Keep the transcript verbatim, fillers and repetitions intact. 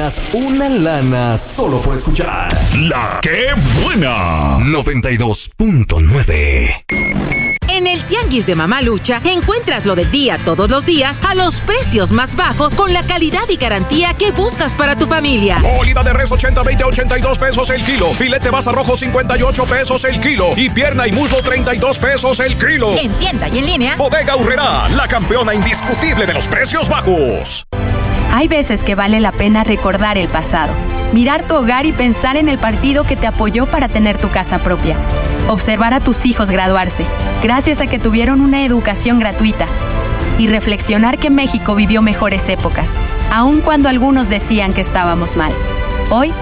ganas una lana solo por escuchar La que buena noventa y dos punto nueve. En el Tianguis de Mamalucha encuentras lo del día todos los días a los precios más bajos con la calidad y garantía que buscas para tu familia. Oliva de res ochenta veinte ochenta y dos pesos el kilo. Filete basa rojo cincuenta y ocho pesos el kilo. Y pierna y muslo treinta y dos pesos el kilo. En tienda y en línea. Bodega Aurrerá, la campeona indiscutible de los precios bajos. Hay veces que vale la pena recordar el pasado, mirar tu hogar y pensar en el partido que te apoyó para tener tu casa propia. Observar a tus hijos graduarse, gracias a que tuvieron una educación gratuita. Y reflexionar que México vivió mejores épocas, aun cuando algunos decían que estábamos mal. Hoy,